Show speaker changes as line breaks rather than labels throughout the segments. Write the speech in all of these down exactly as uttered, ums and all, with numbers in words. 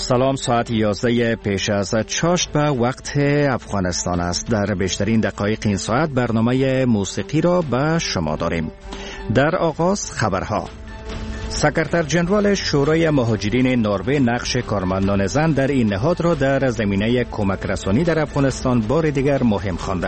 سلام، ساعت یازده پیش از چاشت به وقت افغانستان است. در بیشترین دقایق این ساعت برنامه موسیقی را به شما داریم. در آغاز خبرها. سکرتر جنرال شورای مهاجرین نروژ نقش کارمندان زن در این نهاد را در زمینه کمک رسانی در افغانستان بار دیگر مهم خوانده.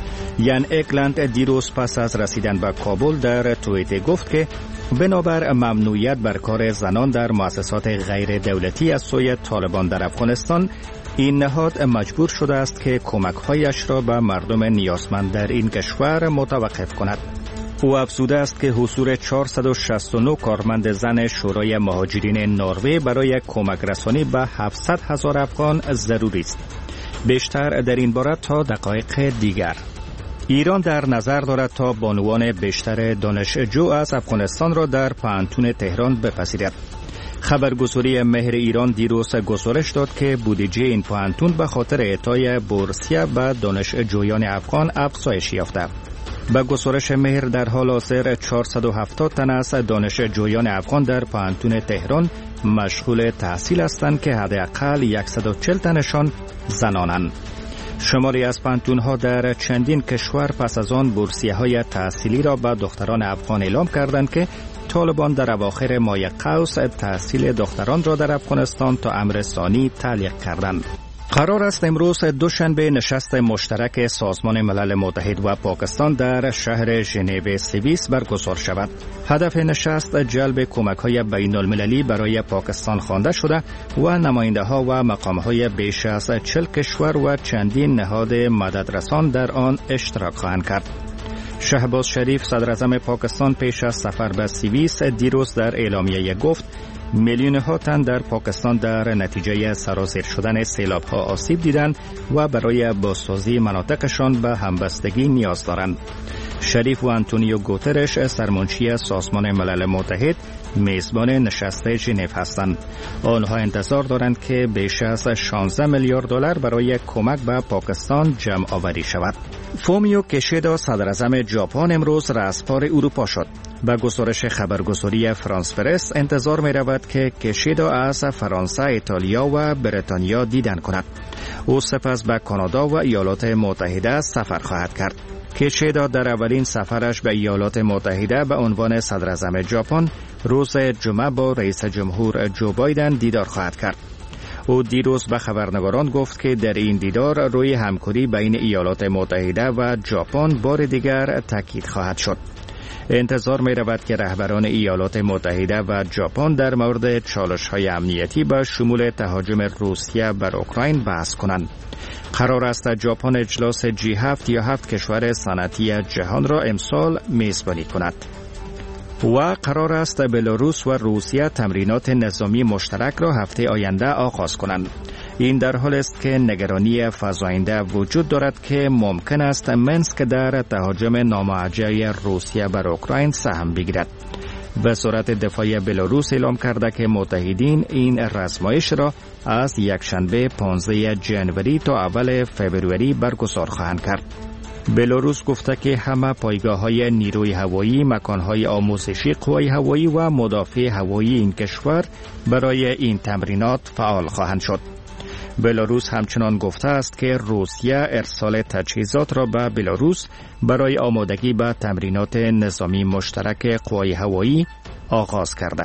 یان اکلند دیروز پس از رسیدن به کابل در توییت گفت که بنابر ممنوعیت بر کار زنان در مؤسسات غیر دولتی از سوی طالبان در افغانستان، این نهاد مجبور شده است که کمک‌هایش را به مردم نیازمند در این کشور متوقف کند. او افزوده است که حضور چهارصد و شصت و نه کارمند زن شورای مهاجرین نروژ برای کمک رسانی به هفتصد هزار افغان ضروری است. بیشتر در این باره تا دقایق دیگر. ایران در نظر دارد تا بانوان بیشتر دانشجو از افغانستان را در پانتون تهران بپذیرد. خبرگزاری مهر ایران دیروز گزارش داد که بودجه این پانتون به خاطر اعطای بورسیه به دانشجویان افغان افزایش یافته. به گزارش مهر در حال حاضر چهارصد و هفتاد تن از دانشجویان افغان در پانتون تهران مشغول تحصیل هستند که حداقل صد و چهل تنشان زنانند. شماری از پانتون‌ها در چندین کشور پس از آن بورسیه‌های تحصیلی را به دختران افغان اعلام کردند که طالبان در اواخر ماه قوس تحصیل دختران را در افغانستان تا امر ثانی تعلیق کردند. قرار است امروز دوشنبه نشست مشترک سازمان ملل متحد و پاکستان در شهر ژنو سوئیس برگزار شود. هدف نشست جلب کمک‌های بین‌المللی برای پاکستان خوانده شده و نماینده‌ها و مقام‌های بیش از چهل کشور و چندین نهاد مددرسان در آن اشتراک خواهند کرد. شهباز شریف صدراعظم پاکستان پیش از سفر به سوئیس دیروز در اعلامیه گفت میلیون ها تن در پاکستان در نتیجه سرازیر شدن سیلاب ها آسیب دیدند و برای بازسازی مناطقشان به همبستگی نیاز دارند. شریف و آنتونیو گوترش سرمنشی سازمان ملل متحد میزبان نشست ژنو هستند. آنها انتظار دارند که بیش از شانزده میلیارد دلار برای کمک به پاکستان جمع آوری شود. فومیو کشیدا صدراعظم ژاپن امروز رأسپار اروپا شد. به گزارش خبرگزاری فرانس پرس انتظار می رود که کشیدا از فرانسه، ایتالیا و بریتانیا دیدن کند. او سپس به کانادا و ایالات متحده سفر خواهد کرد. کشیدا در اولین سفرش به ایالات متحده به عنوان صدراعظم ژاپن روز جمعه با رئیس جمهور جو بایدن دیدار خواهد کرد. او دیروز به خبرنگاران گفت که در این دیدار روی همکاری بین ایالات متحده و ژاپن بار دیگر تاکید خواهد شد. انتظار می رود که رهبران ایالات متحده و ژاپن در مورد چالش‌های امنیتی با شمول تهاجم روسیه بر اوکراین بحث کنند. قرار است ژاپن اجلاس جی هفت یا هفت کشور صنعتی جهان را امسال میزبانی کند. و قرار است بلاروس و روسیه تمرینات نظامی مشترک را هفته آینده آغاز کنند. این در حال است که نگرانی فزاینده وجود دارد که ممکن است منسک در تهاجم ناموجه روسیه بر اوکراین سهم بگیرد. وزارت دفاع بلاروس اعلام کرده که متحدین این رزمایش را از یکشنبه پانزده ژانویه تا اول فوریه برگزار خواهند کرد. بلاروس گفته که همه پایگاه‌های نیروی هوایی، مکان‌های آموزشی قوای هوایی و مدافع هوایی این کشور برای این تمرینات فعال خواهند شد. بلاروس همچنان گفته است که روسیه ارسال تجهیزات را به بلاروس برای آمادگی به تمرینات نظامی مشترک قوای هوایی آغاز کرده.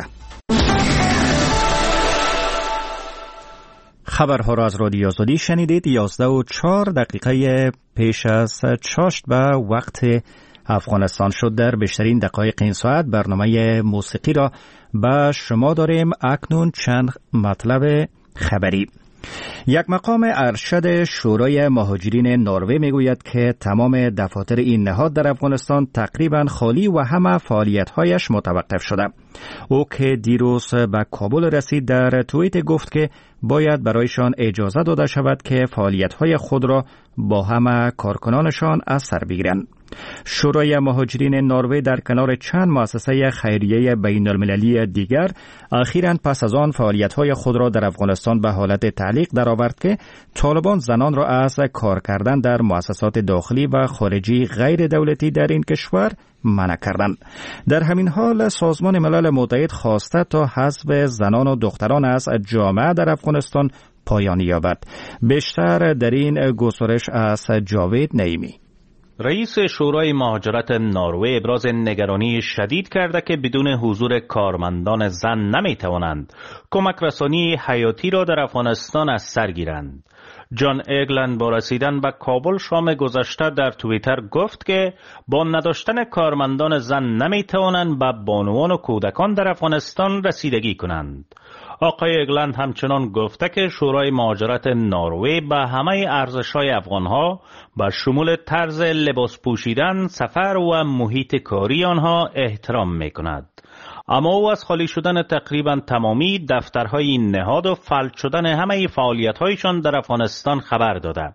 خبرها را از رادیو آزادی شنیدید. یازده و چهار دقیقه پیش از چاشت به وقت افغانستان شد. در بیشترین دقایق این ساعت برنامه موسیقی را به شما داریم. اکنون چند مطلب خبری. یک مقام ارشد شورای مهاجرین نروژ میگوید که تمام دفاتر این نهاد در افغانستان تقریبا خالی و همه فعالیت‌هایش متوقف شده. او که دیروز به کابل رسید در توییت گفت که باید برایشان اجازه داده شود که فعالیت‌های خود را با همه کارکنانشان از سر بگیرند. شورای مهاجرین نروژ در کنار چند مؤسسه خیریه بین المللی دیگر اخیراً پس از آن فعالیت‌های خود را در افغانستان به حالت تعلیق درآورد که طالبان زنان را از کار کردن در مؤسسات داخلی و خارجی غیر دولتی در این کشور منع کردند. در همین حال سازمان ملل متحد خواسته تا حذف زنان و دختران از جامعه در افغانستان پایان یابد. بیشتر در این گزارش از جاوید نعیمی.
رئیس شورای مهاجرت نروژ ابراز نگرانی شدید کرده که بدون حضور کارمندان زن نمیتوانند کمک رسانی حیاتی را در افغانستان از سر گیرند. جان اگلند با رسیدن به کابل شام گذشته در توییتر گفت که با نداشتن کارمندان زن نمیتوانند به بانوان و کودکان در افغانستان رسیدگی کنند. آقای اگلند همچنان گفته که شورای مهاجرت نروژ به همه ارزش‌های افغان‌ها به شمول طرز لباس پوشیدن، سفر و محیط کاری آنها احترام می‌کند. اما او از خالی شدن تقریبا تمامی دفترهای این نهاد و فلج شدن همه فعالیت‌هایشان در افغانستان خبر داده.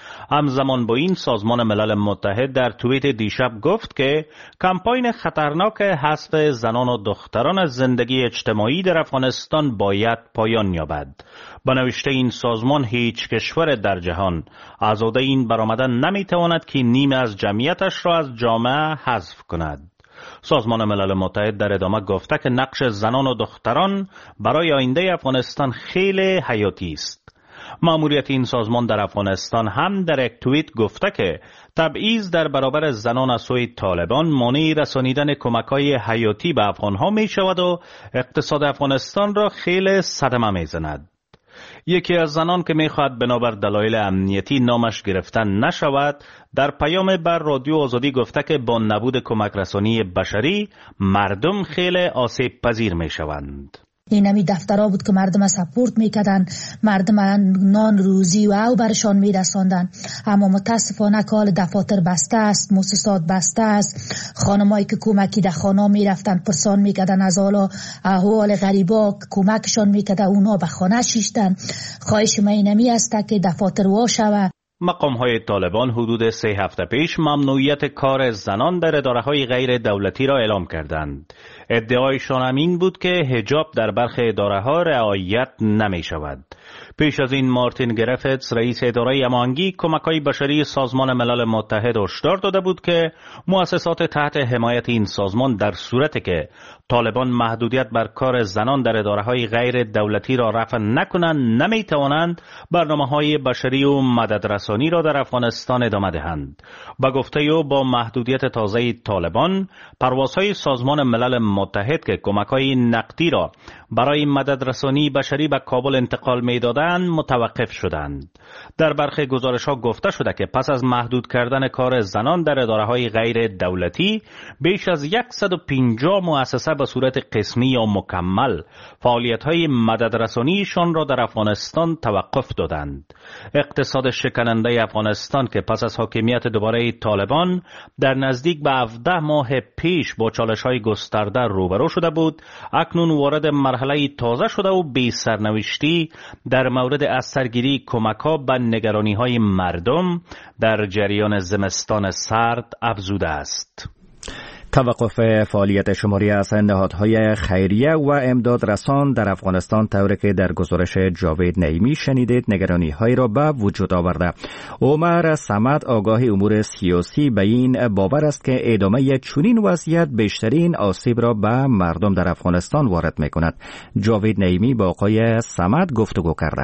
همزمان با این سازمان ملل متحد در توییت دیشب گفت که کمپاین خطرناک حذف زنان و دختران از زندگی اجتماعی در افغانستان باید پایان یابد. با نوشته این سازمان هیچ کشور در جهان آزاده این برآمدن نمیتواند که نیمه از جمعیتش را از جامعه حذف کند. سازمان ملل متحد در ادامه گفته که نقش زنان و دختران برای آینده افغانستان خیلی حیاتی است. مأموریت این سازمان در افغانستان هم در یک توییت گفته که تبعیض در برابر زنان از سوی طالبان مانع رسانیدن کمک‌های حیاتی به افغان‌ها می شود و اقتصاد افغانستان را خیلی صدمه می زند. یکی از زنان که می خواهد بنابر دلایل امنیتی نامش گرفتن نشود در پیام بر رادیو آزادی گفته که با نبود کمک رسانی بشری مردم خیلی آسیب پذیر می شوند.
این همی دفترها بود که مردم سپورت میکردن، مردم نان روزی و او برشان میرساندن. اما متاسفانه کال دفاتر بسته است، مؤسسات بسته است. خانمایی که کمکی در خانه میرفتن پرسان میکردن از حالا احوال غریبا، کمکشان میکرد، اونا به خانه شیشتن. خواهش من اینمی است که دفاتر وا شود.
مقام‌های طالبان حدود سه هفته پیش ممنوعیت کار زنان در اداره‌های غیر دولتی را اعلام کردند. ادعایشان هم این بود که حجاب در برخی اداره‌ها رعایت نمی‌شود. پیش از این مارتین گرفتس رئیس اداره هماهنگی کمک‌های بشری سازمان ملل متحد هشدار داده بود که مؤسسات تحت حمایت این سازمان در صورتی که طالبان محدودیت بر کار زنان در اداره‌های غیر دولتی را رفع نکنند نمی‌توانند برنامه‌های بشری و مددرسانی را در افغانستان ادامه دهند. با گفته او با محدودیت تازه طالبان پروازهای سازمان ملل متحد که کمک‌های نقدی را برای مددرسانی بشری به کابل انتقال می‌دادند متوقف شدند. در برخی گزارش‌ها گفته شده که پس از محدود کردن کار زنان در اداره‌های غیر دولتی بیش از صد و پنجاه مؤسسه به صورت قسمی یا مکمل فعالیت‌های مددرسانیشان را در افغانستان توقف دادند. اقتصاد شکننده افغانستان که پس از حاکمیت دوباره طالبان در نزدیک به هفده ماه پیش با چالش‌های گسترده روبرو شده بود، اکنون وارد مرحله تازه شده و بی سرنوشتی در مورد اثرگیری کمک‌ها به نگرانی‌های مردم در جریان زمستان سرد افزوده است.
توقف فعالیت شماری از نهادهای خیریه و امداد رسان در افغانستان طوری که در گزارش جاوید نعیمی شنیدید نگرانی‌هایی را به وجود آورده. عمر صمد آگاه امور سیاسی به این باور است که ادامه چنین وضعیت بیشترین آسیب را به مردم در افغانستان وارد می‌کند. جاوید نعیمی با آقای صمد گفتگو کرده.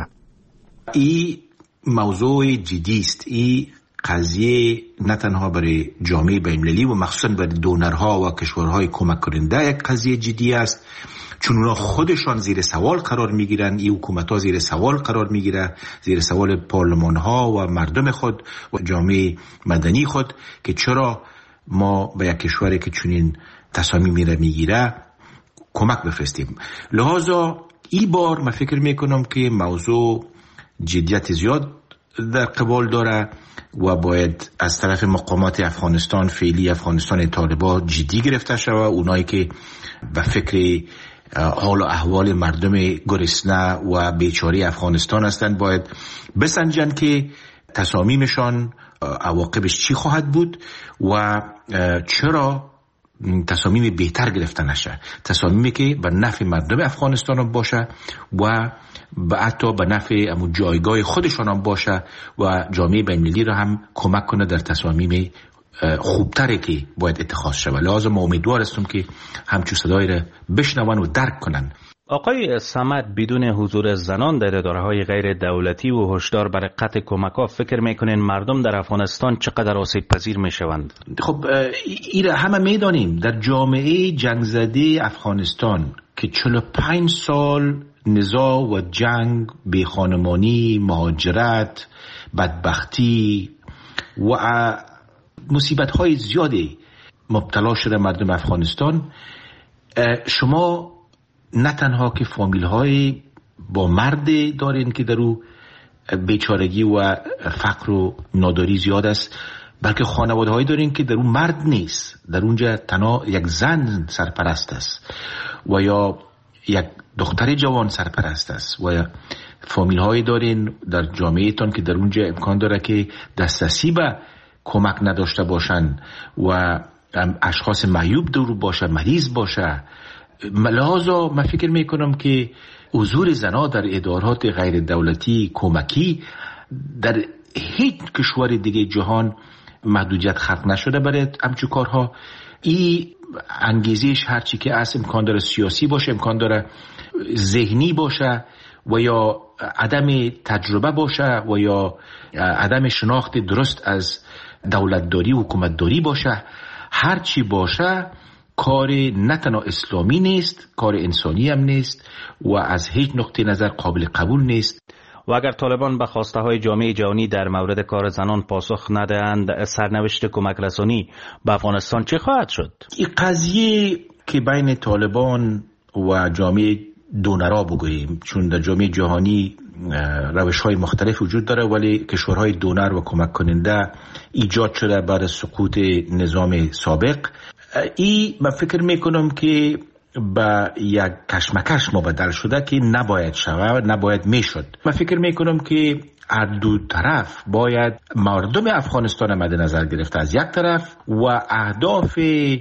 این موضوع جدی است. این قضیه نه تنها برای جامعه بین‌المللی و مخصوصا برای دونرها و کشورهای کمک کننده یک قضیه جدی است، چون اونا خودشان زیر سوال قرار میگیرن. این حکومت‌ها زیر سوال قرار میگیره، زیر سوال پارلمان‌ها و مردم خود و جامعه مدنی خود که چرا ما به یک کشوری که چنین تصامیمی را میگیره کمک بفرستیم. لذا این بار من فکر میکنم که موضوع جدیت زیاد در قبال داره و باید از طرف مقامات افغانستان فعلی افغانستان طالبان جدی گرفته شود. اونایی که به فکر حال و احوال مردم گرسنه و بیچاره افغانستان هستند باید بسنجند که تصامیمشان عواقبش چی خواهد بود و چرا تصامیم بهتر گرفته نشه، تصامیمی که به نفع مردم افغانستان باشه و به حتی به نفع امو جایگاه خودشان هم باشه و جامعه بین‌المللی را هم کمک کنه در تصامیم خوبتری که باید اتخاذ شود. لازم ما امیدوار هستم که همچون صدای را بشنون و درک کنن.
آقای صمد، بدون حضور زنان در اداره‌های غیر دولتی و هشدار برای قطع کمک‌ها، فکر می‌کنین مردم در افغانستان چقدر آسیب پذیر می‌شوند؟
خب این همه می‌دانیم. در جامعه جنگ زده افغانستان که چهل و پنج سال نزاع و جنگ، بیخانمانی، مهاجرت، بدبختی و مصیبت‌های زیادی مبتلا شده مردم افغانستان، شما نه تنها که فامیل های با مرد دارین که در او بیچارگی و فقر و ناداری زیاد است، بلکه خانواده هایی دارین که در اون مرد نیست، در اونجا تنها یک زن سرپرست است و یا یک دختر جوان سرپرست است و یا فامیل هایی دارین در جامعه تان که در اونجا امکان داره که دسترسی به کمک نداشته باشن و اشخاص معیوب دور باشه، مریض باشه. لحاظا من فکر میکنم که حضور زنها در ادارات غیر دولتی کمکی در هیچ کشور دیگه جهان محدودیت خلق نشده برای همچون کارها. این انگیزش هرچی که از امکان داره سیاسی باشه، امکان داره ذهنی باشه و یا عدم تجربه باشه و یا عدم شناخت درست از دولتداری و حکومتداری باشه، هرچی باشه کار نه تنها اسلامی نیست، کار انسانی هم نیست و از هیچ نقطه نظر قابل قبول نیست.
و اگر طالبان به خواسته های جامعه جهانی در مورد کار زنان پاسخ ندهند، سرنوشت کمک رسانی به افغانستان چه خواهد شد؟
این قضیه که بین طالبان و جامعه دونرها بگوییم، چون در جامعه جهانی روش های مختلف وجود داره، ولی کشورهای دونر و کمک کننده ایجاد شده بعد از سقوط نظام سابق. ای من فکر میکنم که با یک کشمکش مبدل شده که نباید شود، نباید میشد. من فکر میکنم که هر دو طرف باید مردم افغانستان مد نظر گرفته از یک طرف و اهداف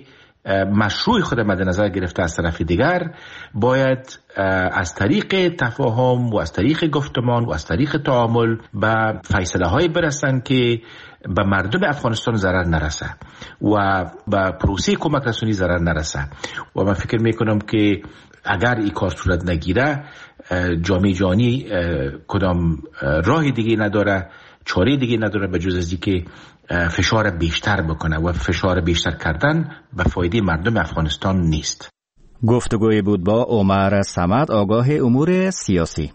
مشروع خود مد نظر گرفته از طرف دیگر، باید از طریق تفاهم و از طریق گفتمان و از طریق تعامل به فیصله های برسن که به مردم افغانستان ضرر نرسه و به پروسه کمک رسانی ضرر نرسه. و من فکر میکنم که اگر این کار صورت نگیره، جامعه جهانی کدام راه دیگه نداره، چاره دیگه نداره به جز از اینکه فشار بیشتر بکنه و فشار بیشتر کردن به فایده مردم افغانستان نیست.
گفتگوی بود با عمر صمد، آگاه امور سیاسی.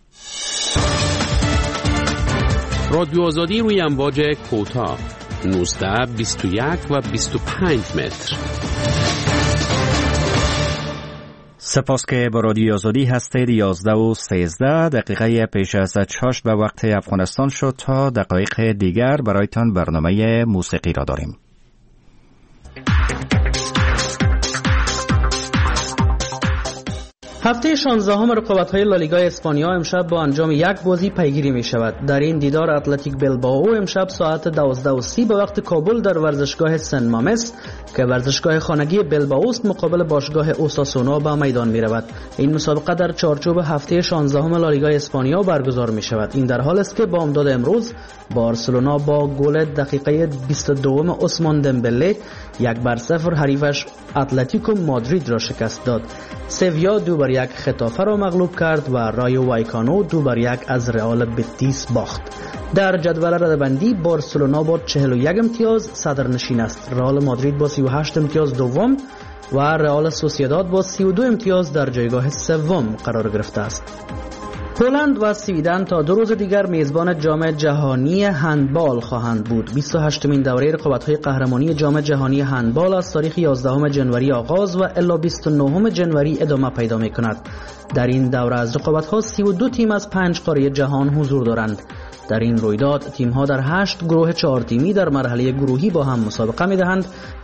رادیو آزادی روی امواج کوتاه نوزده، بیست و یک و بیست و پنج متر.
سپاس که با رادیو آزادی هستید. یازده و سیزده دقیقه پیش از چاشت به وقت افغانستان شد. تا دقایق دیگر برایتان برنامه موسیقی را داریم.
هفته شانزدهم رقابت‌های لالیگا اسپانیا امشب با انجام یک بازی پیگیری می شود. در این دیدار اتلتیک بلبائو امشب ساعت دوازده و سی به وقت کابل در ورزشگاه سن مامس که ورزشگاه خانگی بلبائوست مقابل باشگاه اوساسونا به میدان می رود. این مسابقه در چارچوب هفته شانزدهم لالیگا اسپانیا برگزار می شود. این در حال است که با امداد امروز بارسلونا با گل دقیقه بیست و دو عثمان دمبله یک بر صفر حریفش اتلتیکو مادرید را شکست داد. سویا دو بر یک خطافه را مغلوب کرد و رایو وایکانو دو بر یک از رئال بتیس باخت. در جدول رده‌بندی بارسلونا با چهل و یک امتیاز صدرنشین است. رئال مادرید با سی و هشت امتیاز دوم و رئال سوسییداد با سی و دو امتیاز در جایگاه سوم قرار گرفته است. هلند و سویدن تا دو روز دیگر میزبان جام جهانی هندبال خواهند بود. بیست و هشتمین دوره رقابت‌های قهرمانی جام جهانی هندبال از تاریخ یازدهم ژانویه آغاز و الی بیست و نهم ژانویه ادامه پیدا می‌کند. در این دوره از رقابت‌ها سی و دو تیم از پنج قاره جهان حضور دارند. در این رویداد تیم‌ها در هشت گروه چهار تیمی در مرحله گروهی با هم مسابقه می‌دهند.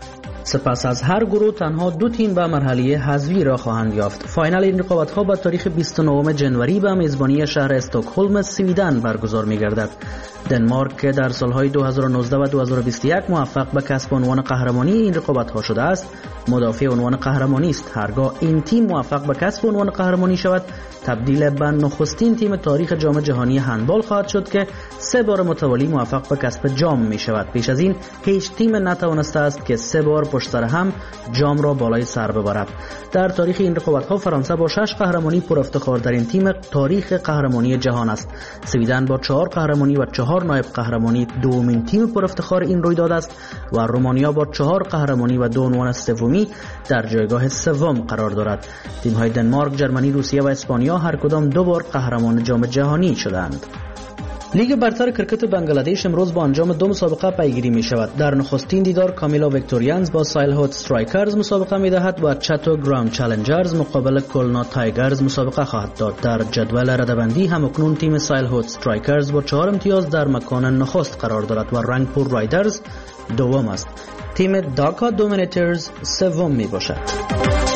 سپس از هر گروه تنها دو تیم به مرحله حذفی را خواهند یافت. فاینال این رقابت‌ها با تاریخ بیست و نهم جنوری به میزبانی شهر استکهلم سویدن برگزار می‌گردد. دنمارک که در سالهای دو هزار و نوزده و دو هزار و بیست و یک موفق به کسب عنوان قهرمانی این رقابت‌ها شده است، مدافع عنوان قهرمانی است. هرگاه این تیم موفق به کسب عنوان قهرمانی شود، تبدیل به نخستین تیم تاریخ جام جهانی هندبال خواهد شد که سه بار متوالی موفق به کسب جام می شود. پیش از این هیچ تیم نتوانسته است که سه بار پشت سر هم جام را بالای سر ببرد. در تاریخ این رقابت‌ها فرانسه با شش قهرمانی پر افتخار در این تیم تاریخ قهرمانی جهان است. سویدن با چهار قهرمانی و چهار نایب قهرمانی دومین تیم پر افتخار این رویداد است و رومانیا با چهار قهرمانی و دو عنوان سومی در جایگاه سوم قرار دارد. تیم‌های دنمارک، ژرمنی، روسیه و اسپانیا هر کدام دو بار قهرمان جام جهانی شدند. لیگ برتر کرکت بنگلادش امروز با انجام دو مسابقه پیگیری می شود. در نخستین دیدار کامیلا ویکتوریانز با سایل هوت استرایکرز مسابقه می دهد و چاتو گراوند چالنجرز مقابل کلنا تایگرز مسابقه خواهد داد. در جدول رده‌بندی هم اکنون تیم سایل هوت استرایکرز با چهار امتیاز در مکان نخست قرار دارد و رنگپور رایدرز دوم است. تیم داکا دومینیترز سوم می باشد.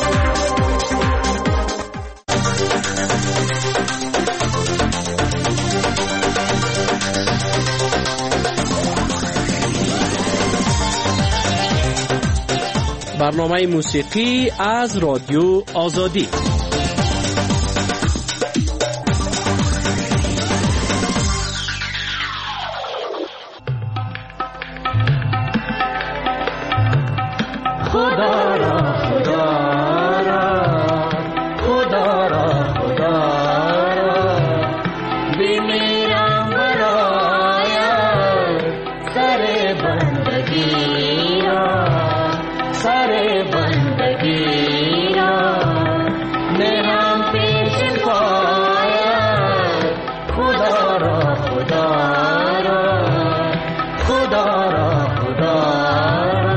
برنامه موسیقی از رادیو آزادی.
خدا را خدا را خدا را خدا را بمیرم برای سر بندگی را سر بندگی را میرم پیش پایت خدا را خدا را خدا را خدا را.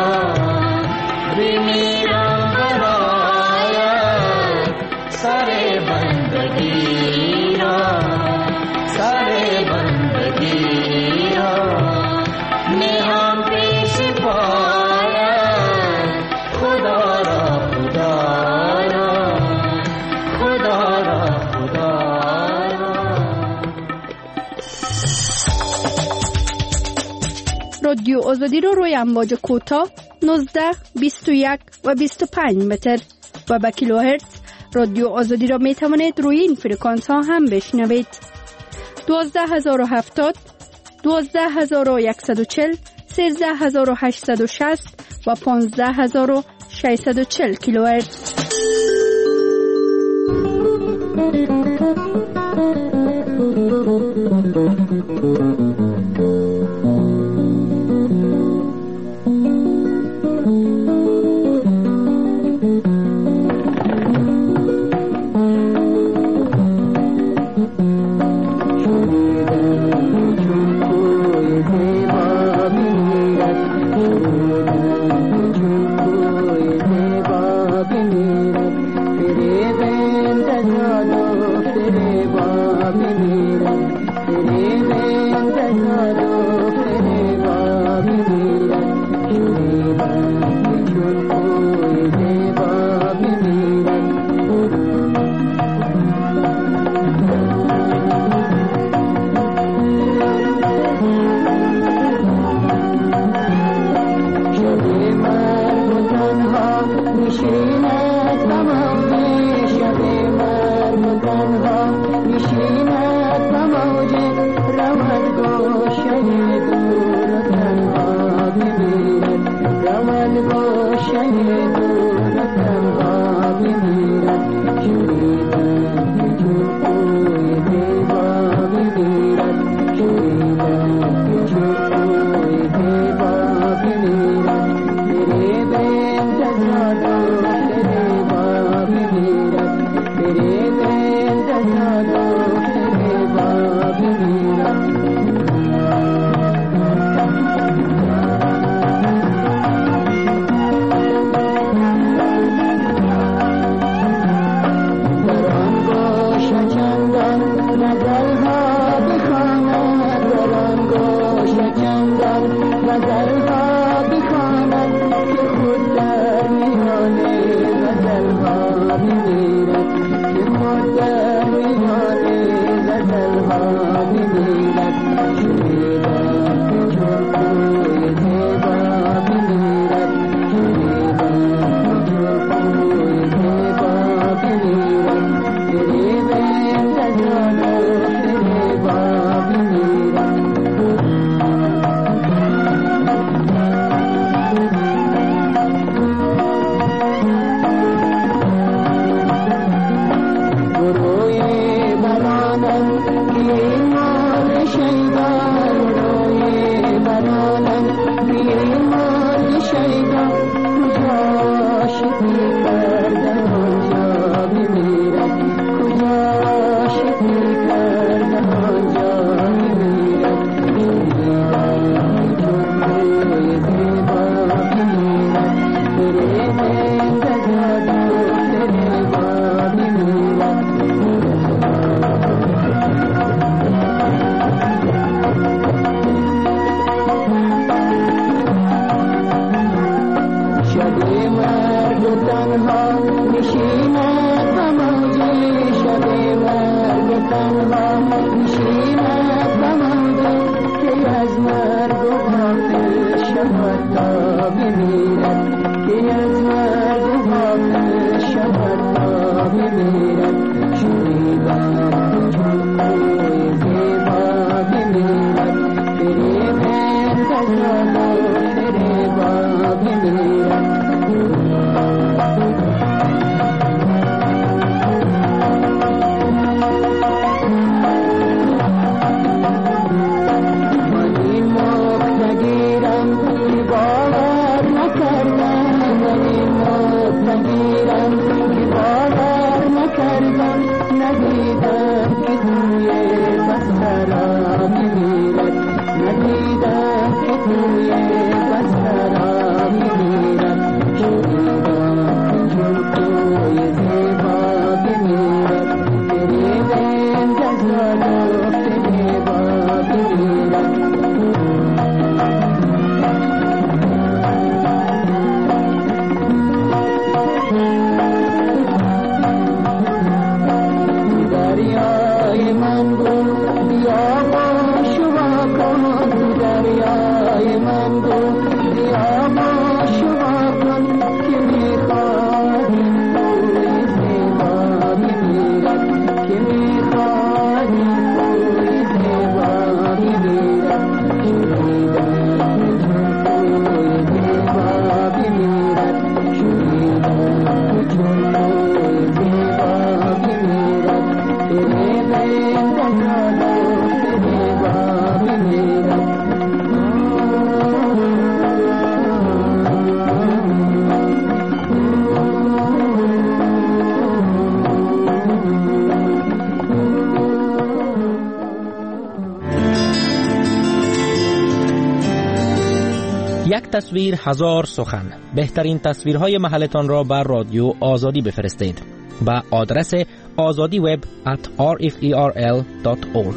Sare
رادیو آزادی رو روی امواج کوتاه نوزده، بیست و یک و بیست و پنج متر و با کیلوهرتز رادیو آزادی را می توانید روی این فرکانس ها هم بشنوید. دوازده هزار و هفتاد، دوازده هزار و صد و چهل، سیزده هزار و هشتصد و شصت و پانزده هزار و ششصد و چهل کیلوهرتز.
دریای من بود بیا
یک تصویر هزار سخن. بهترین تصویرهای محلتان را بر رادیو آزادی بفرستید با آدرس آزادی وب at r f e r l dot org.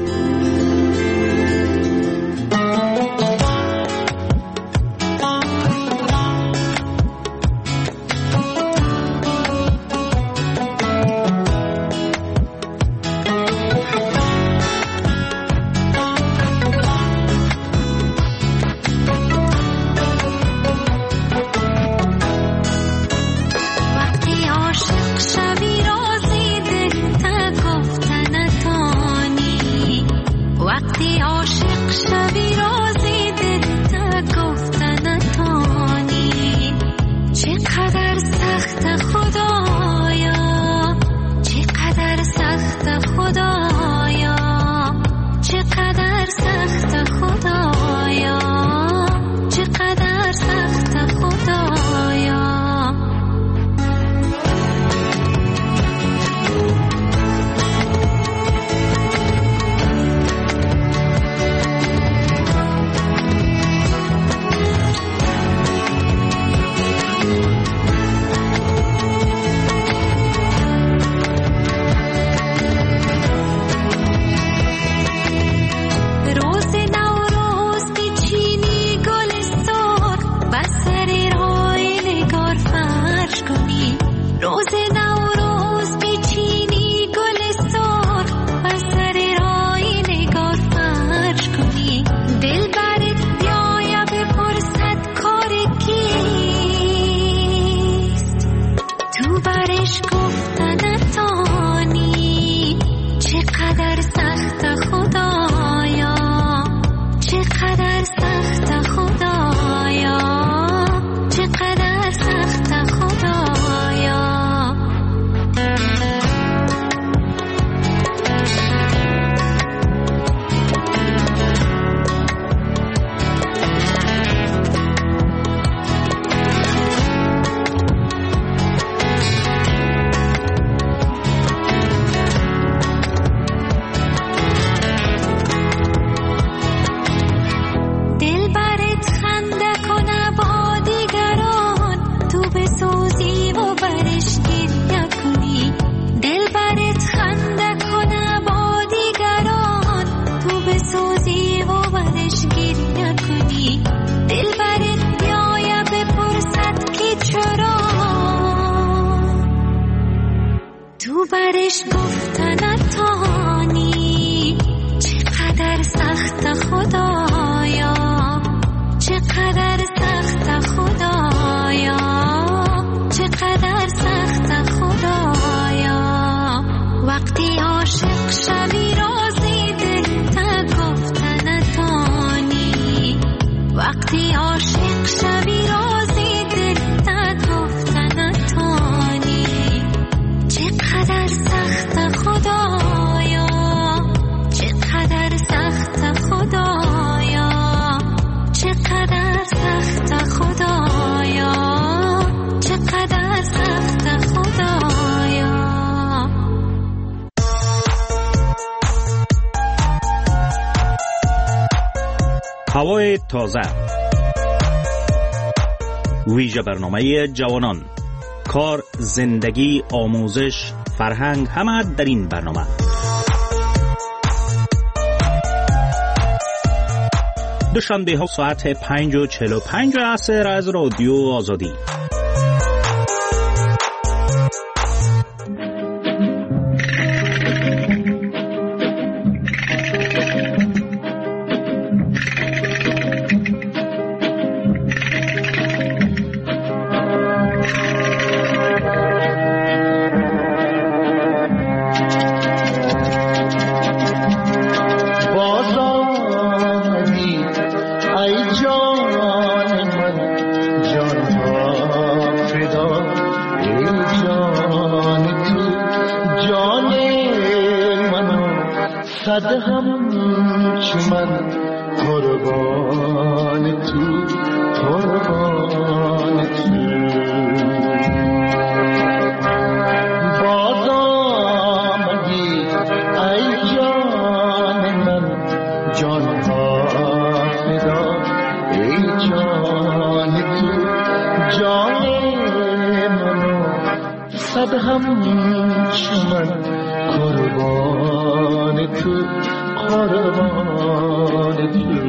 هوای تازه، ویژه برنامه جوانان، کار، زندگی، آموزش، فرهنگ، همه در این برنامه. دوشنبه ها ساعت پنج و چهل و پنج عصر از رادیو آزادی.
صد همچون قربان تو قربان تو باز آمدی ای جان من جان ها فدا ای جان تو جان منو صد همچون قربان تو قربان تو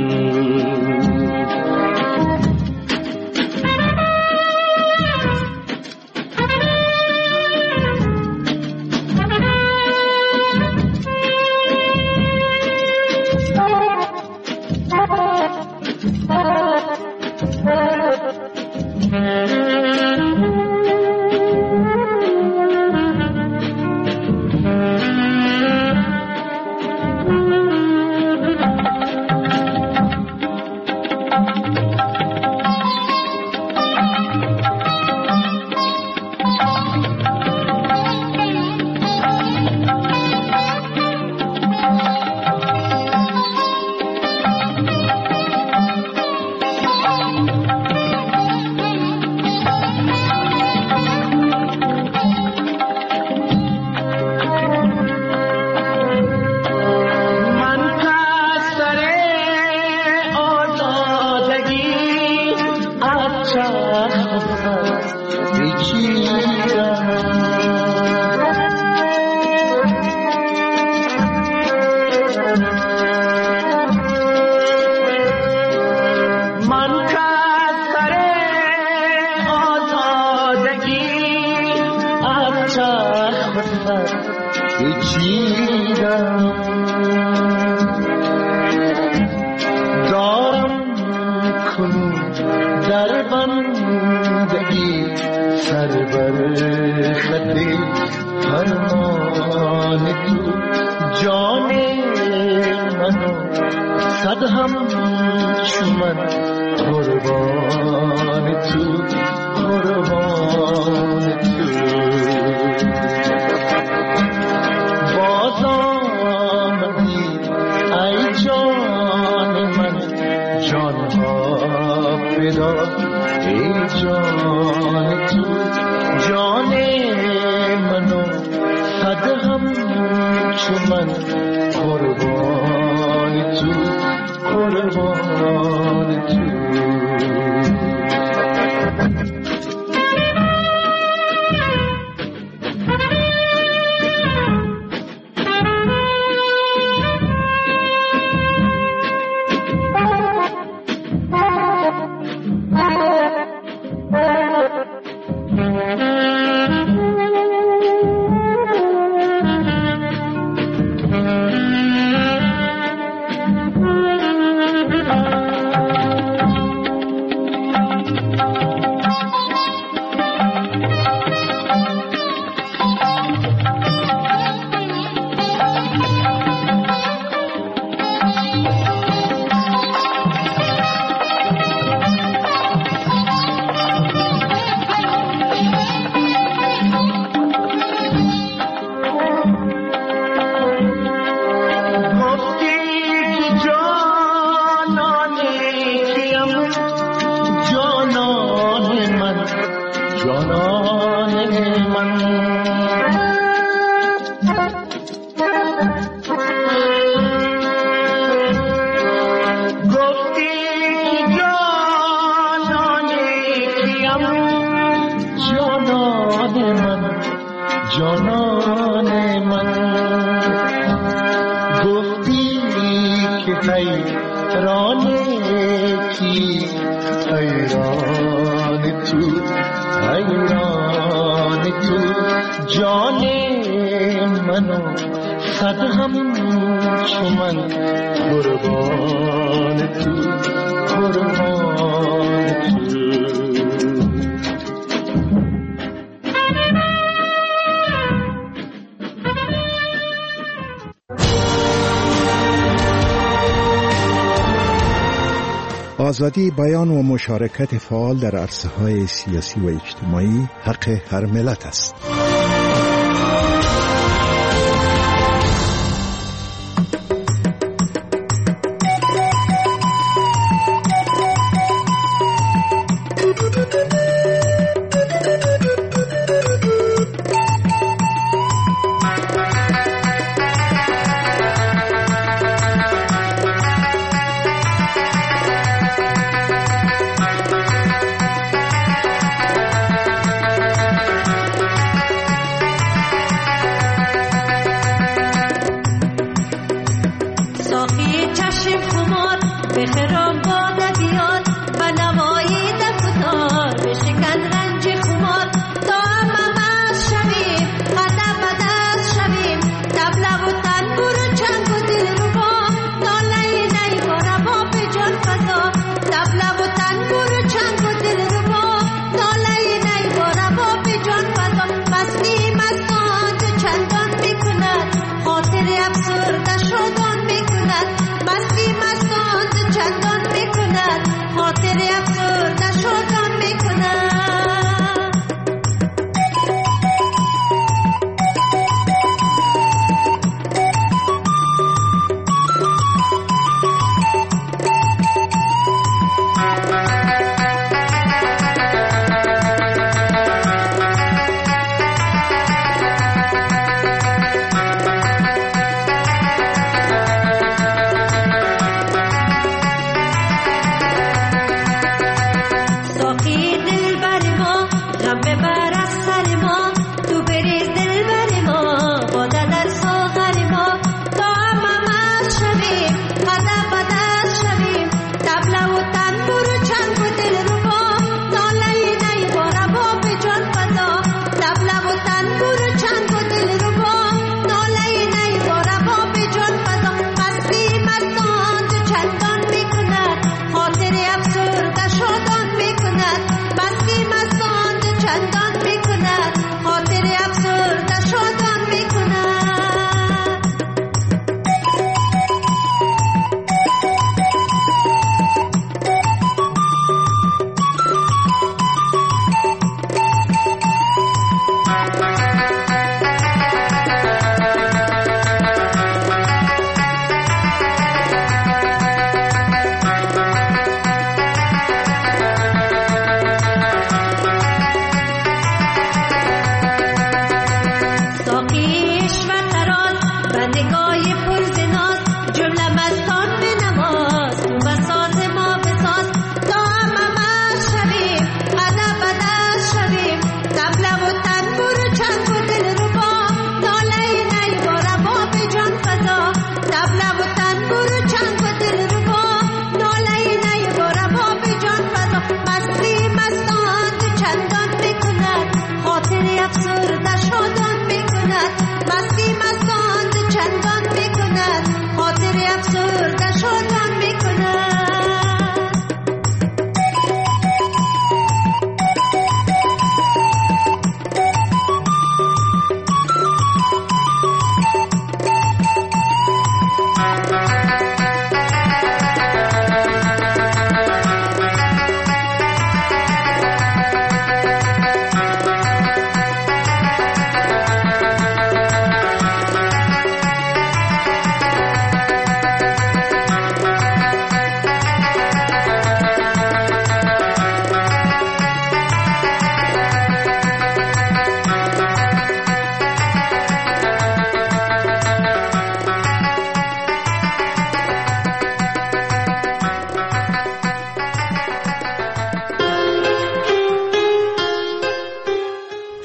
آزادی بیان و مشارکت فعال در عرصه‌های سیاسی و اجتماعی حق هر ملت است.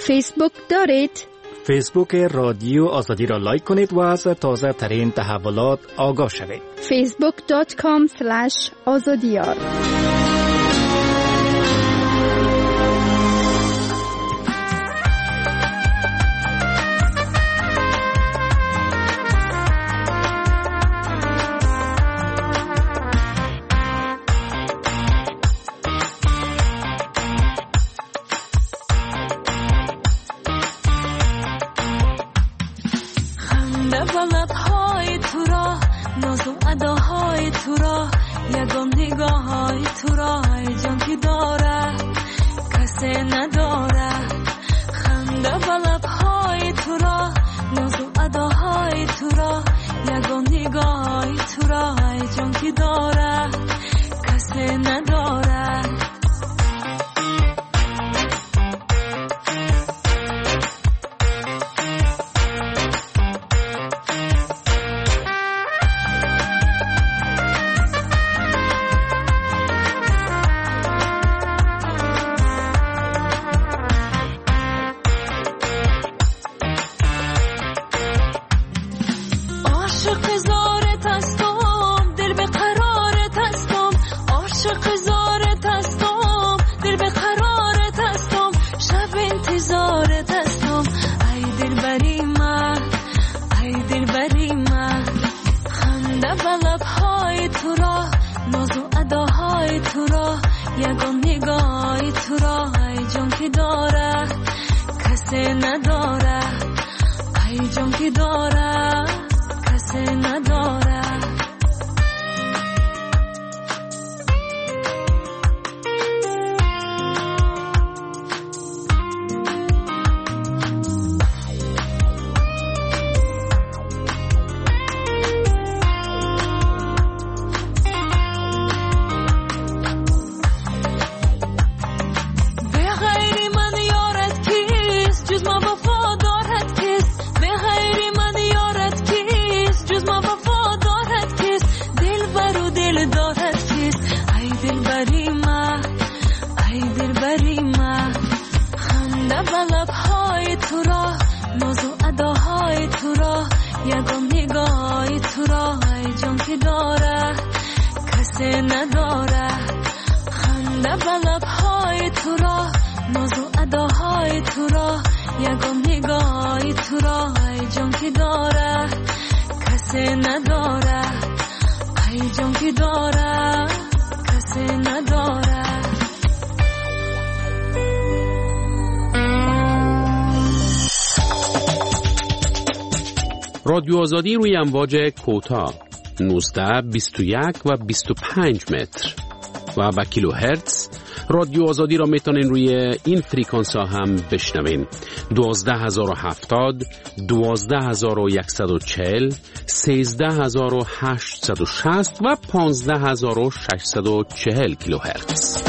فیسبوک دارید؟
فیسبوک رادیو آزادی را لایک کنید و از تازه ترین تحولات آگاه شوید.
فیسبوک دات کام اسلش آزادیار.
رادیو آزادی روی امواج کوتاه نوزده بیست و یک و بیست و پنج متر و با کیلو هرتز. رادیو آزادی را میتونین روی این فریکانس ها هم بشنوین: دوازده هزار و هفتاد، دوازده هزار و صد و چهل، سیزده هزار و هشتصد و شصت و پانزده هزار و ششصد و چهل کیلو هرتز.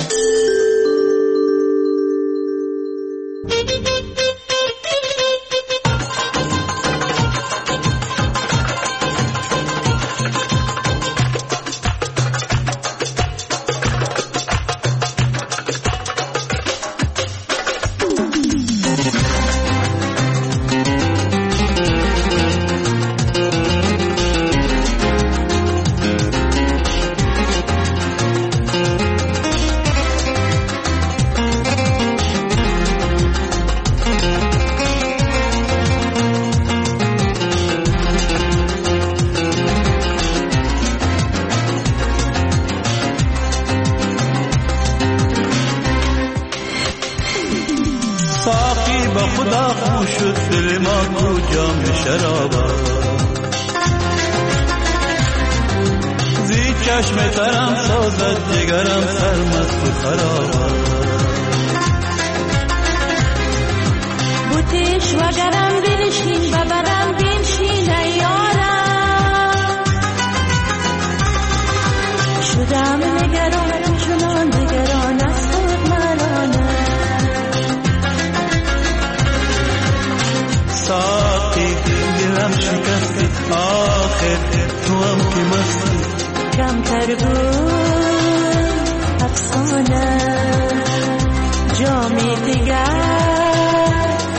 افسانه جامی دیگر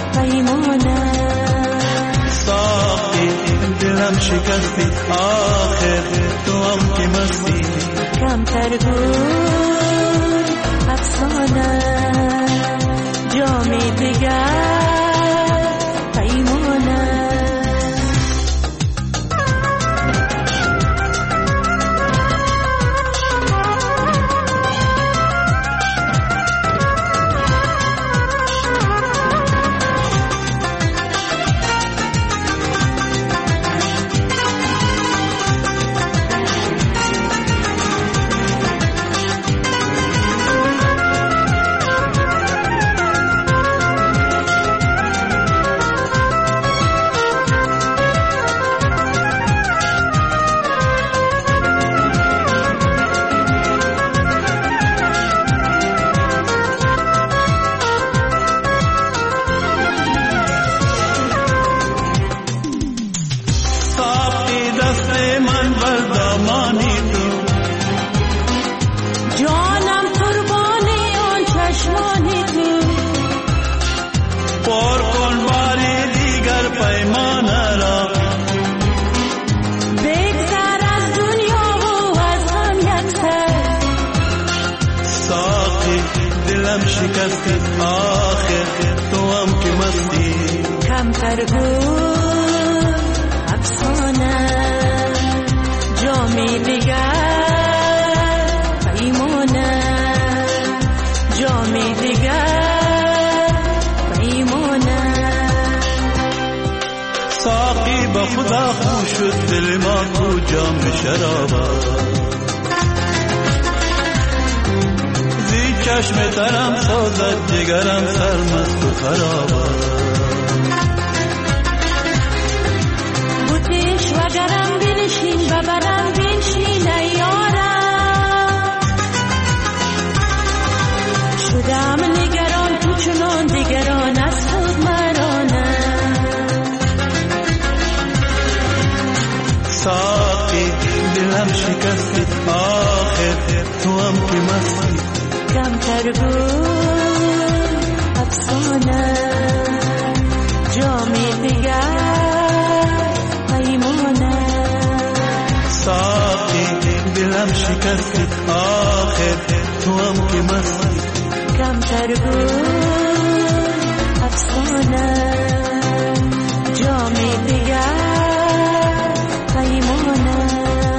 شکستی آخر تو هم که مستی
کمتر بود افسانه جامی دیگر پیمانه
شکستی آخر تو هم که مستی
کمتر بود افسانه جامی دیگر پیمانه جامی دیگر پیمانه
ساقی به خدا خون شد دل ما کو جام شرابه چشم ترم سازد جگرم سرمست و خرابه
بوتیش وگرم بنشین ببرم بنشین ایارم شدم نگران تو چنان دیگران از خود مرانه
ساقی دلم شکستی آخر تو هم که مستی
کمتر بود افسانه جامی دیگر پیمانه
ساقی دلم شکستی آخر تو هم که مستی
کمتر بود افسانه جامی دیگر پیمانه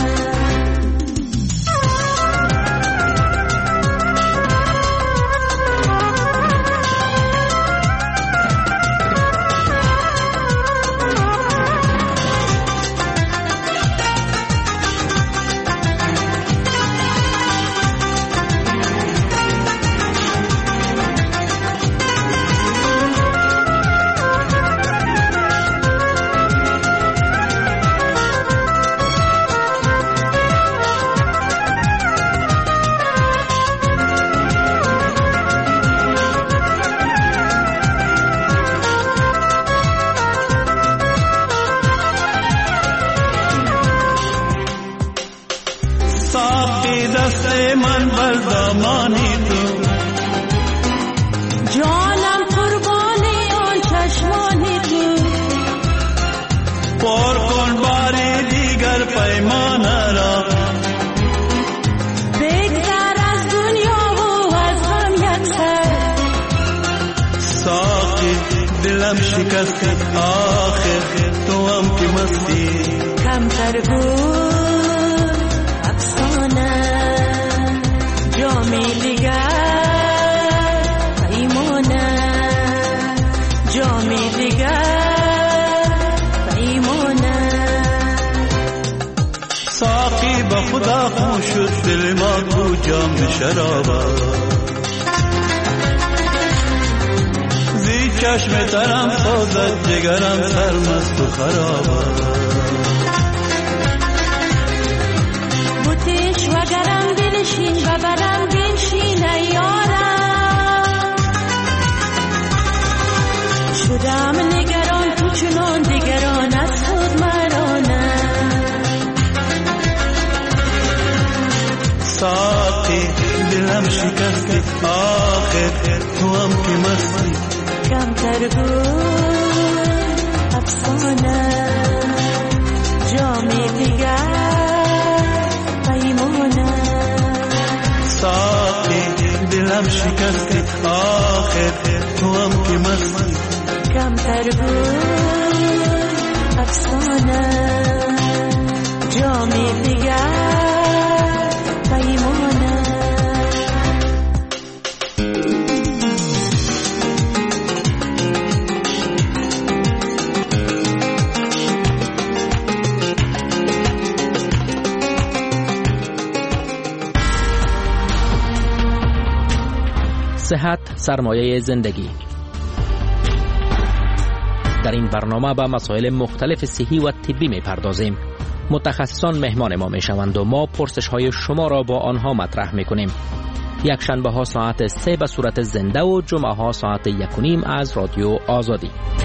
دلم شکستی آخر تو هم که مستی
کمتر بود افسانه جامی دیگر پیمانه جامی دیگر پیمانه
ساقی به خدا خون شد دل ما کو جام شرابه چشم ترم سازد جگرم سرمست و خرابه
بوتیش وگرم بنشین ببرم بنشین ایارم شدم نگران تو چنان دیگران از خود مرانه
ساقی دلم شکستی آخر تو هم که مستی
کمتر بود افسانه جامی
دلم شکستی آخر تو هم که مستی
کمتر بود افسانه جامی دیگر پیمانه
صحت سرمایه زندگی. در این برنامه به مسائل مختلف صحی و طبی می پردازیم. متخصصان مهمان ما می شوند و ما پرسش های شما را با آنها مطرح می کنیم. یک شنبه ها ساعت سه به صورت زنده و جمعه ها ساعت یک و نیم از رادیو آزادی.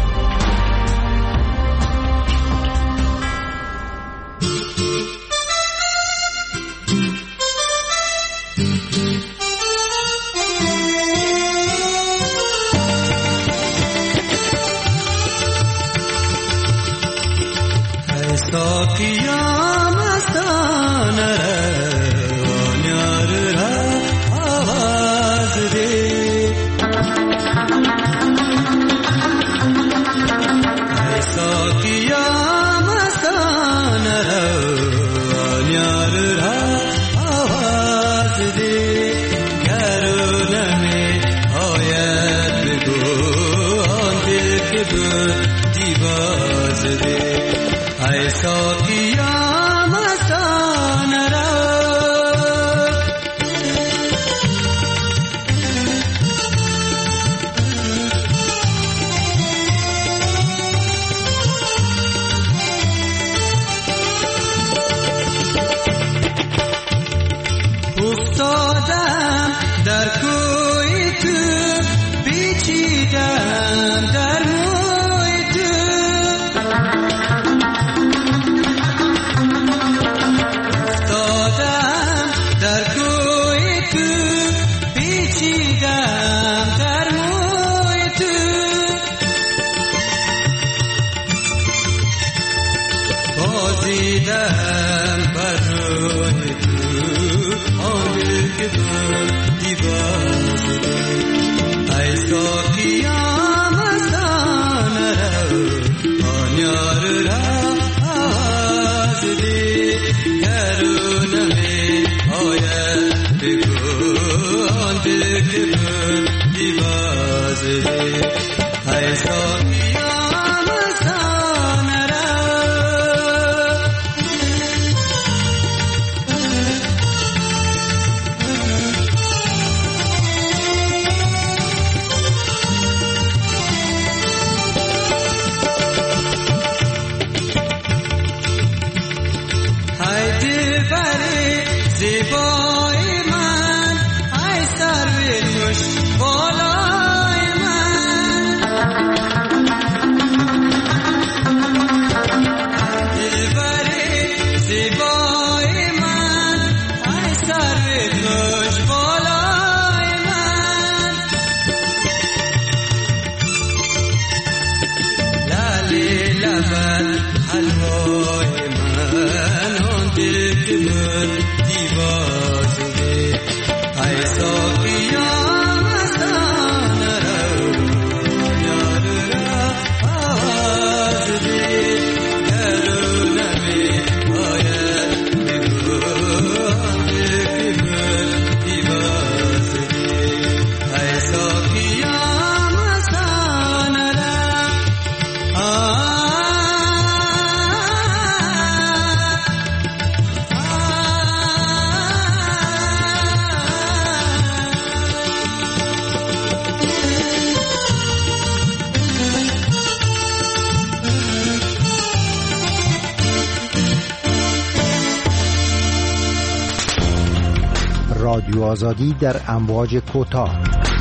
رادیو آزادی در امواج کوتاه.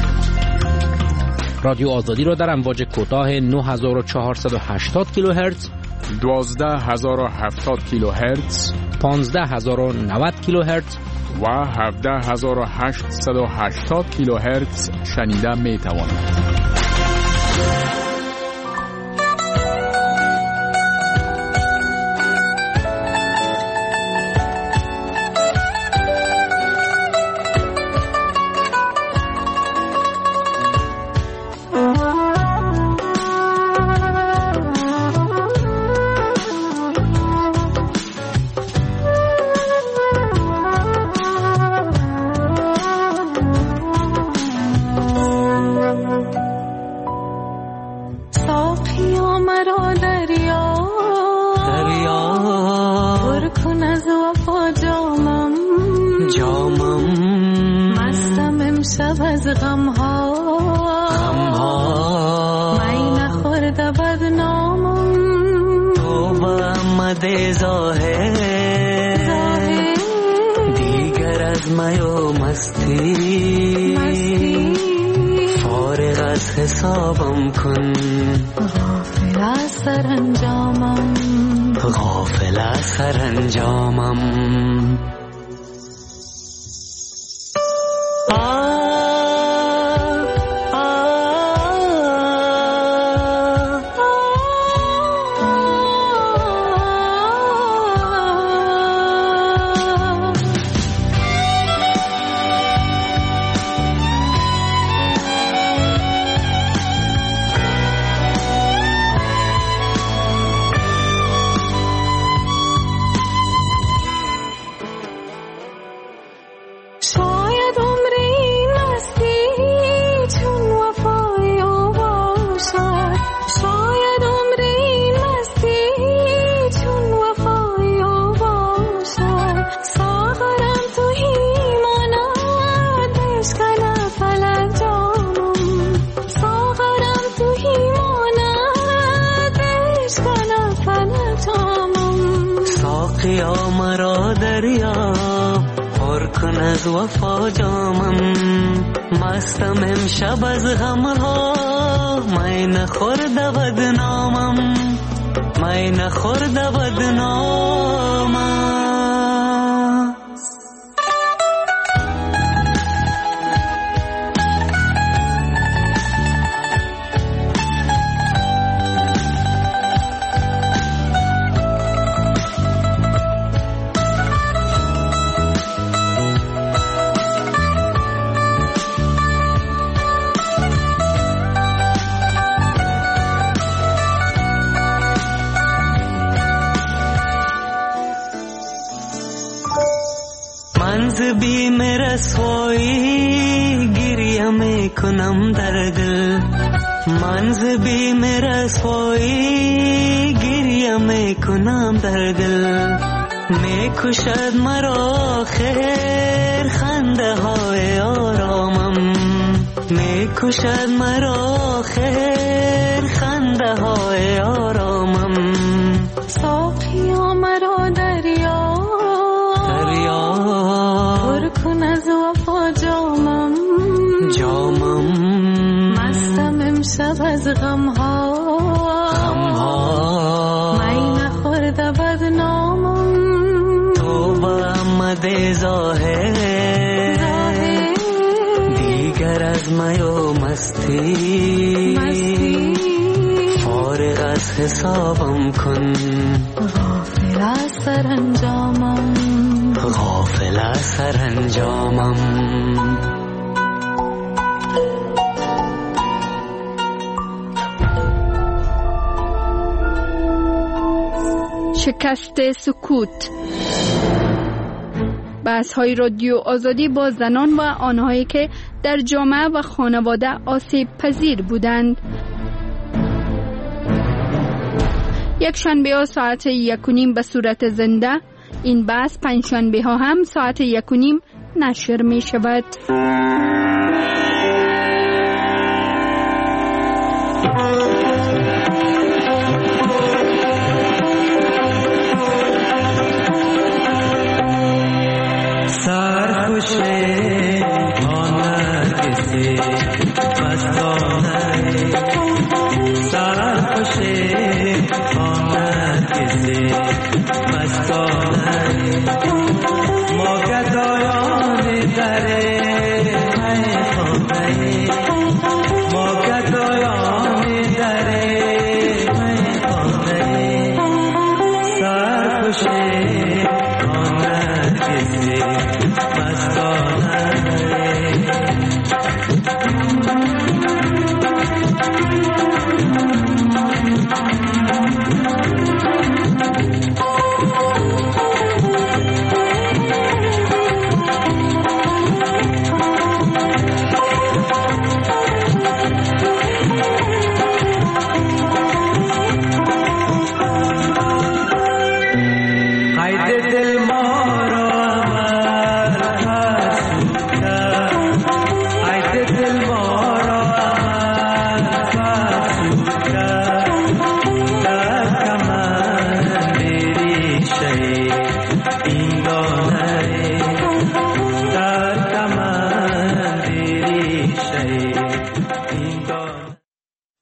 رادیو آزادی را در امواج کوتاه نه هزار و چهارصد و هشتاد کیلوهرتز،
دوازده هزار و هفتاد کیلوهرتز،
پانزده هزار و نود کیلوهرتز
و هفده هزار و هشتصد و هشتاد کیلوهرتز شنیده می توانید.
مرا دریا
دریا
پر کن از وفا جامم
جامم
مستم امشب از غمها
غمها
می نخورده بدنامم
توبه آمده ظاهر دیگر از می و مستی فارغ از حسابم کن
غافل از سرانجامم
غافل از سرانجامم ساقیا مرا دریا پر کن از وفا جامم مستم امشب از غمها می نخورده بدنامم می نخورده بدنامم منز بیم رسوایی گریه میکنم در دل منز بیم رسوایی گریه میکنم در دل میکشد مرا خیر خنده های آرامم میکشد مرا خیر خنده های آرامم
ساقیا مرا دریا پر کن از وفا جامم
جامم
مستم امشب از غمها
غمها
می نخورده بدنامم
توبه آمده ظاهر دیگر از می و مستی فارغ از حسابم کن
غافل از سرانجامم
غافل از سرانجامم
شکست سکوت بحث‌های رادیو آزادی با زنان و آنهایی که در جامعه و خانواده آسیب پذیر بودند. یک شنبه ها ساعت یک و نیم به صورت زنده، این بحث پنج شنبه ها هم ساعت یک و نیم نشر می شود.